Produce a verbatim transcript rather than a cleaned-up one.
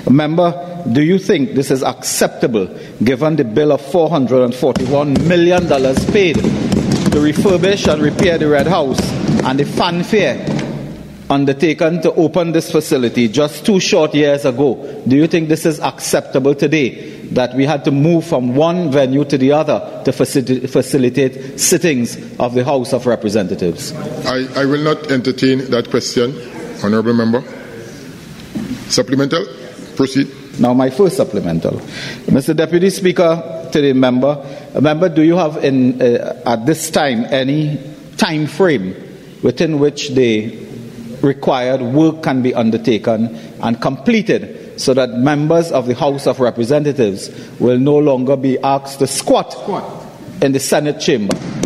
Member, do you think this is acceptable given the bill of four hundred forty-one million dollars paid to refurbish and repair the Red House and the fanfare undertaken to open this facility just two short years ago? Do you think this is acceptable today, that we had to move from one venue to the other to facilitate, facilitate sittings of the House of Representatives? I, I will not entertain that question, Honourable Member. Supplemental? Proceed. Now, my first supplemental. Mister Deputy Speaker, to the member, member, do you have in uh, at this time any time frame within which the required work can be undertaken and completed so that members of the House of Representatives will no longer be asked to squat, squat. in the Senate chamber?